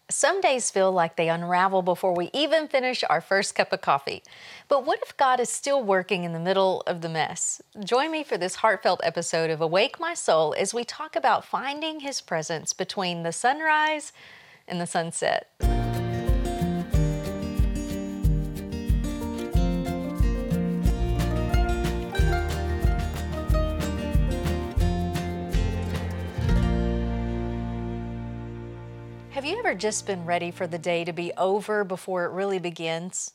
Some days feel like they unravel before we even finish our first cup of coffee. But what if God is still working in the middle of the mess? Join me for this heartfelt episode of Awake My Soul as we talk about finding His presence between the sunrise and the sunset. Have you ever just been ready for the day to be over before it really begins?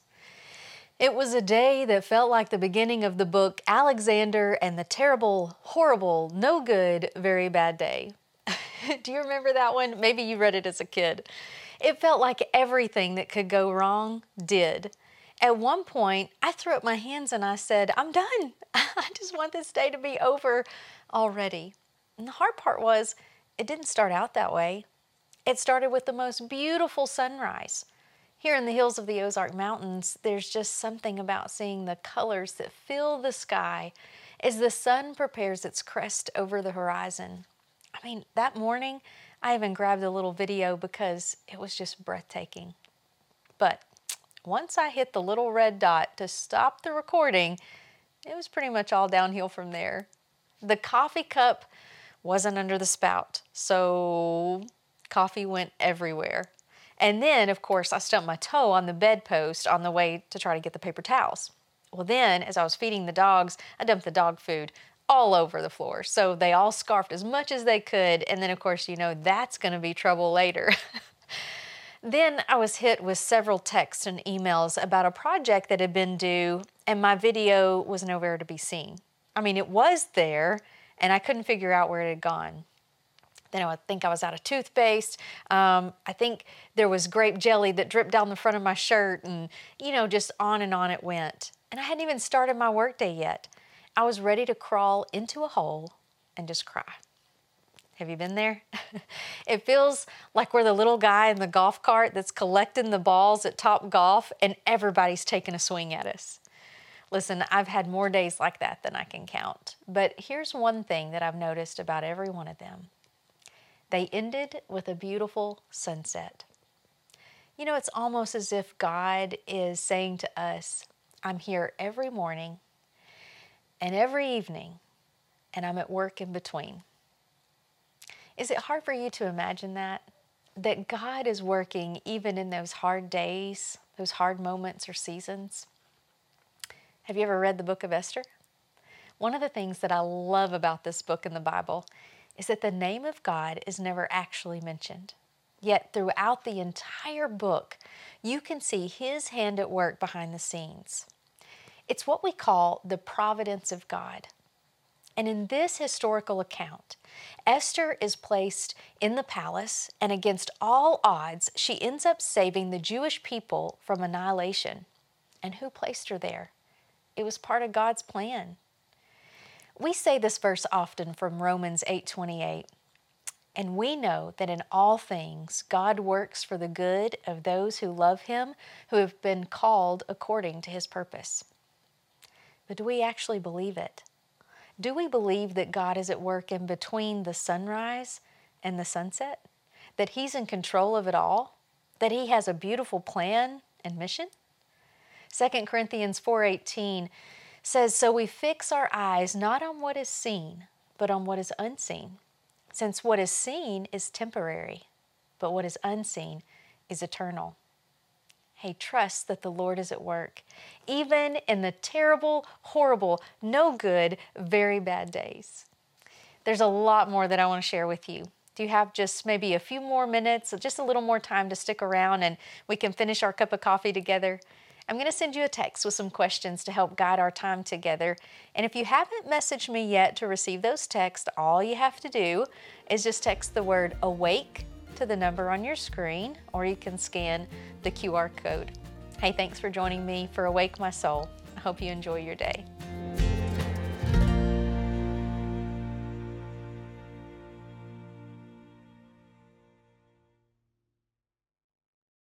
It was a day that felt like the beginning of the book Alexander and the Terrible, Horrible, No Good, Very Bad Day. Do you remember that one? Maybe you read it as a kid. It felt like everything that could go wrong did. At one point, I threw up my hands and I said, I'm done. I just want this day to be over already. And the hard part was, it didn't start out that way. It started with the most beautiful sunrise. Here in the hills of the Ozark Mountains, there's just something about seeing the colors that fill the sky as the sun prepares its crest over the horizon. I mean, that morning, I even grabbed a little video because it was just breathtaking. But once I hit the little red dot to stop the recording, it was pretty much all downhill from there. The coffee cup wasn't under the spout, so coffee went everywhere. And then, of course, I stumped my toe on the bedpost on the way to try to get the paper towels. Well, then, as I was feeding the dogs, I dumped the dog food all over the floor. So they all scarfed as much as they could. And then, of course, you know, that's going to be trouble later. Then I was hit with several texts and emails about a project that had been due, and my video was nowhere to be seen. I mean, it was there, and I couldn't figure out where it had gone. Then I think I was out of toothpaste. I think there was grape jelly that dripped down the front of my shirt, and, you know, just on it went. And I hadn't even started my workday yet. I was ready to crawl into a hole and just cry. Have you been there? It feels like we're the little guy in the golf cart that's collecting the balls at Top Golf, and everybody's taking a swing at us. Listen, I've had more days like that than I can count. But here's one thing that I've noticed about every one of them. They ended with a beautiful sunset. You know, it's almost as if God is saying to us, I'm here every morning and every evening, and I'm at work in between. Is it hard for you to imagine that? That God is working even in those hard days, those hard moments or seasons? Have you ever read the book of Esther? One of the things that I love about this book in the Bible is that the name of God is never actually mentioned. Yet throughout the entire book, you can see His hand at work behind the scenes. It's what we call the providence of God. And in this historical account, Esther is placed in the palace, and against all odds, she ends up saving the Jewish people from annihilation. And who placed her there? It was part of God's plan. We say this verse often from Romans 8:28, and we know that in all things God works for the good of those who love Him, who have been called according to His purpose. But do we actually believe it? Do we believe that God is at work in between the sunrise and the sunset? That He's in control of it all? That He has a beautiful plan and mission? 2 Corinthians 4:18 says, so we fix our eyes not on what is seen, but on what is unseen. Since what is seen is temporary, but what is unseen is eternal. Hey, trust that the Lord is at work, even in the terrible, horrible, no good, very bad days. There's a lot more that I want to share with you. Do you have just maybe a few more minutes, just a little more time to stick around and we can finish our cup of coffee together? I'm going to send you a text with some questions to help guide our time together. And if you haven't messaged me yet to receive those texts, all you have to do is just text the word awake to the number on your screen, or you can scan the QR code. Hey, thanks for joining me for Awake My Soul. I hope you enjoy your day.